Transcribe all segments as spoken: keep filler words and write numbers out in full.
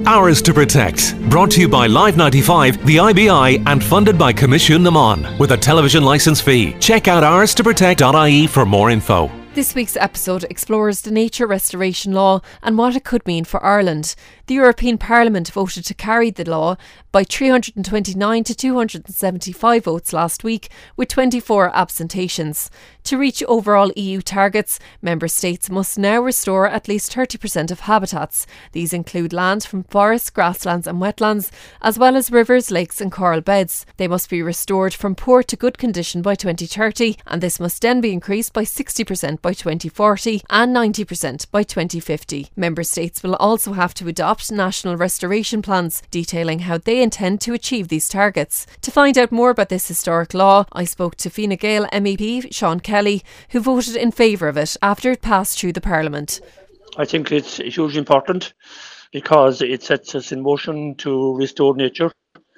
Ours to Protect, brought to you by Live ninety-five, the I B I and funded by Commission Naman with a television licence fee. Check out ours to protect dot I E for more info. This week's episode explores the nature restoration law and what it could mean for Ireland. The European Parliament voted to carry the law by three hundred twenty-nine to two hundred seventy-five votes last week, with twenty-four absentations. To reach overall E U targets, member states must now restore at least thirty percent of habitats. These include land from forests, grasslands and wetlands, as well as rivers, lakes and coral beds. They must be restored from poor to good condition by twenty thirty, and this must then be increased by sixty percent by twenty forty and ninety percent by twenty fifty. Member states will also have to adopt national restoration plans detailing how they intend to achieve these targets. To find out more about this historic law, I spoke to Fine Gael M E P Sean Kelly, who voted in favour of it after it passed through the Parliament. I think it's hugely important because it sets us in motion to restore nature.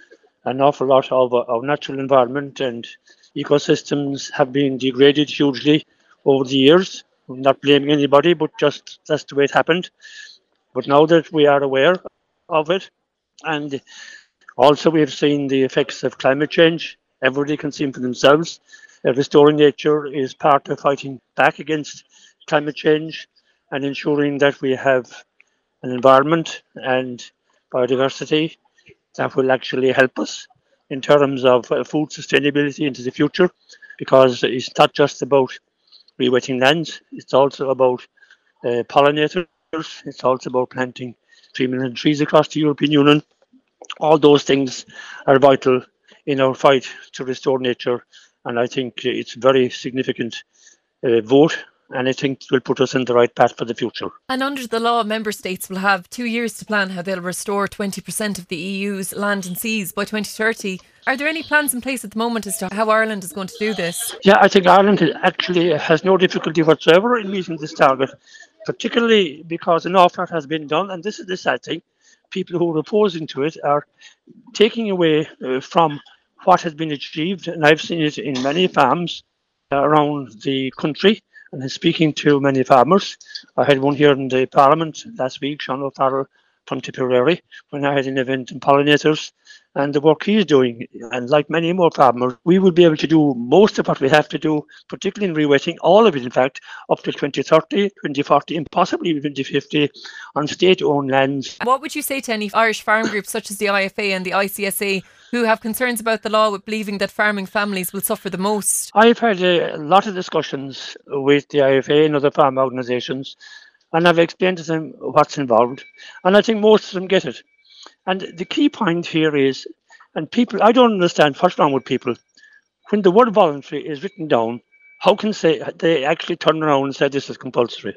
An awful lot of our natural environment and ecosystems have been degraded hugely over the years. I'm not blaming anybody, but just that's the way it happened. But now that we are aware of it, and also we have seen the effects of climate change, everybody can see them for themselves. Uh, restoring nature is part of fighting back against climate change and ensuring that we have an environment and biodiversity that will actually help us in terms of uh, food sustainability into the future, because it's not just about rewetting lands, it's also about uh, pollinators, it's also about planting three million trees across the European Union. All those things are vital in our fight to restore nature, and I think it's a very significant uh, vote, and I think it will put us in the right path for the future. And under the law, member states will have two years to plan how they'll restore twenty percent of the E U's land and seas by twenty thirty. Are there any plans in place at the moment as to how Ireland is going to do this? Yeah, I think Ireland actually has no difficulty whatsoever in meeting this target, particularly because an awful lot has been done, and this is the sad thing. People who are opposing to it are taking away uh, from what has been achieved, and I've seen it in many farms uh, around the country, and speaking to many farmers. I had one here in the Parliament last week, Sean O'Farrell from Tipperary, when I had an event in pollinators, and the work he's doing. And like many more farmers, we will be able to do most of what we have to do, particularly in rewetting, all of it in fact, up to twenty thirty, twenty forty and possibly twenty fifty on state-owned lands. What would you say to any Irish farm groups such as the I F A and the I C S A who have concerns about the law, with believing that farming families will suffer the most? I've had a lot of discussions with the I F A and other farm organisations, and I've explained to them what's involved, and I think most of them get it. And the key point here is, and people, I don't understand what's wrong with people. When the word voluntary is written down, how can say they actually turn around and say this is compulsory?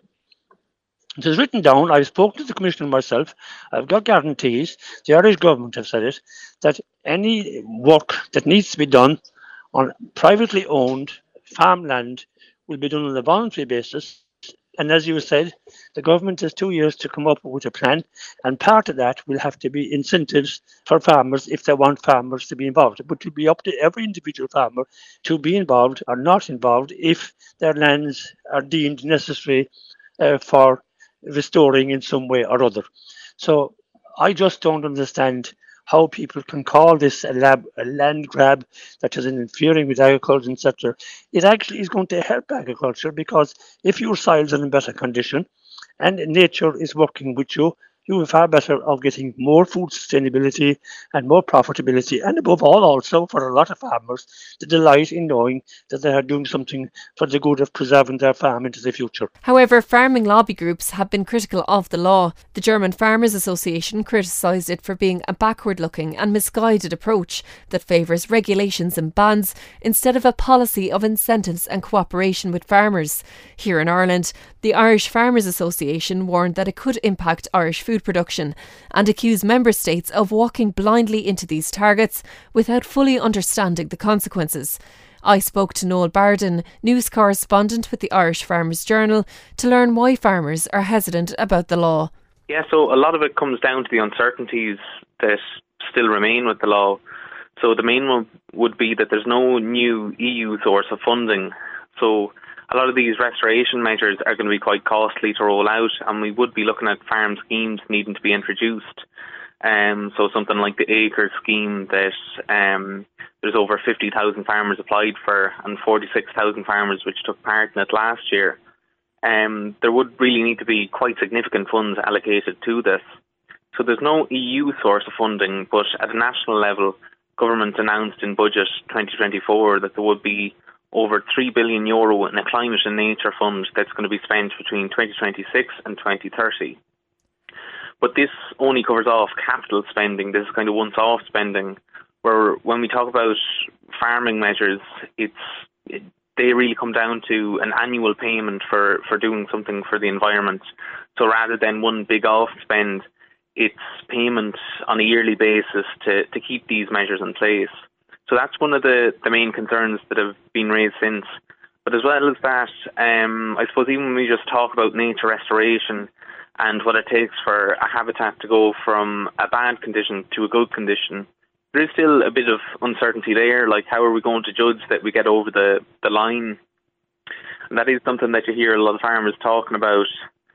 It is written down. I've spoken to the Commissioner myself. I've got guarantees. The Irish government have said it, that any work that needs to be done on privately owned farmland will be done on a voluntary basis. And as you said, the government has two years to come up with a plan, and part of that will have to be incentives for farmers if they want farmers to be involved. But it will be up to every individual farmer to be involved or not involved if their lands are deemed necessary uh, for restoring in some way or other. So I just don't understand how people can call this a, lab, a land grab that is interfering with agriculture, et cetera. It actually is going to help agriculture, because if your soils are in better condition and nature is working with you, you are far better of getting more food sustainability and more profitability, and above all also for a lot of farmers, the delight in knowing that they are doing something for the good of preserving their farm into the future. However, farming lobby groups have been critical of the law. The German Farmers Association criticised it for being a backward-looking and misguided approach that favours regulations and bans instead of a policy of incentives and cooperation with farmers. Here in Ireland, the Irish Farmers Association warned that it could impact Irish food production and accused member states of walking blindly into these targets without fully understanding the consequences. I spoke to Noel Barden, news correspondent with the Irish Farmers Journal, to learn why farmers are hesitant about the law. Yeah, so a lot of it comes down to the uncertainties that still remain with the law. So the main one would be that there's no new E U source of funding. So a lot of these restoration measures are going to be quite costly to roll out, and we would be looking at farm schemes needing to be introduced. Um, so something like the Acre scheme that um, there's over fifty thousand farmers applied for and forty-six thousand farmers which took part in it last year. Um, there would really need to be quite significant funds allocated to this. So there's no E U source of funding, but at a national level, government announced in budget twenty twenty-four that there would be over three billion euro in a climate and nature fund that's going to be spent between twenty twenty-six and twenty thirty. But this only covers off capital spending. This is kind of once-off spending, where when we talk about farming measures, it's it, they really come down to an annual payment for, for doing something for the environment. So rather than one big off spend, it's payment on a yearly basis to, to keep these measures in place. So that's one of the, the main concerns that have been raised since. But as well as that, um, I suppose even when we just talk about nature restoration and what it takes for a habitat to go from a bad condition to a good condition, there is still a bit of uncertainty there, like how are we going to judge that we get over the, the line? And that is something that you hear a lot of farmers talking about.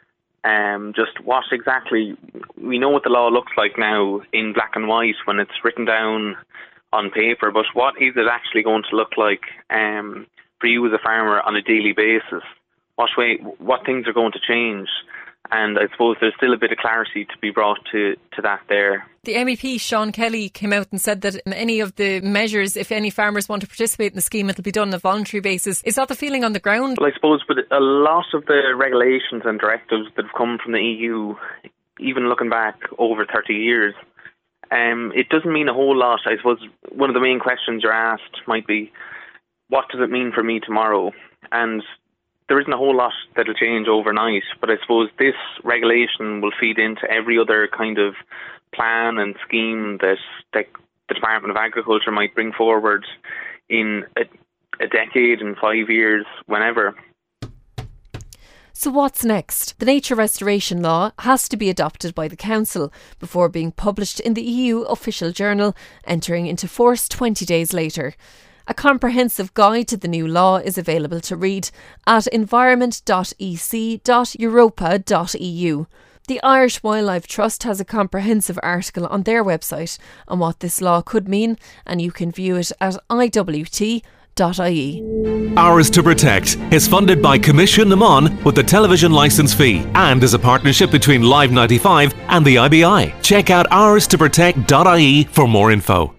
Um, just what exactly, we know what the law looks like now in black and white when it's written down on paper, but what is it actually going to look like um, for you as a farmer on a daily basis? What way, what things are going to change? And I suppose there's still a bit of clarity to be brought to, to that there. The M E P, Sean Kelly, came out and said that any of the measures, if any farmers want to participate in the scheme, it'll be done on a voluntary basis. Is that the feeling on the ground? Well, I suppose with a lot of the regulations and directives that have come from the E U, even looking back over thirty years, um, it doesn't mean a whole lot. I suppose one of the main questions you're asked might be, what does it mean for me tomorrow? And there isn't a whole lot that'll change overnight, but I suppose this regulation will feed into every other kind of plan and scheme that, that the Department of Agriculture might bring forward in a, a decade, in five years, whenever. So what's next? The nature restoration law has to be adopted by the Council before being published in the E U official journal, entering into force twenty days later. A comprehensive guide to the new law is available to read at environment dot e c dot europa dot e u. The Irish Wildlife Trust has a comprehensive article on their website on what this law could mean, and you can view it at i w t dot i e. Ours to Protect is funded by Commission Naman with the television licence fee and is a partnership between Live ninety-five and the I B I. Check out ours to protect dot i e for more info.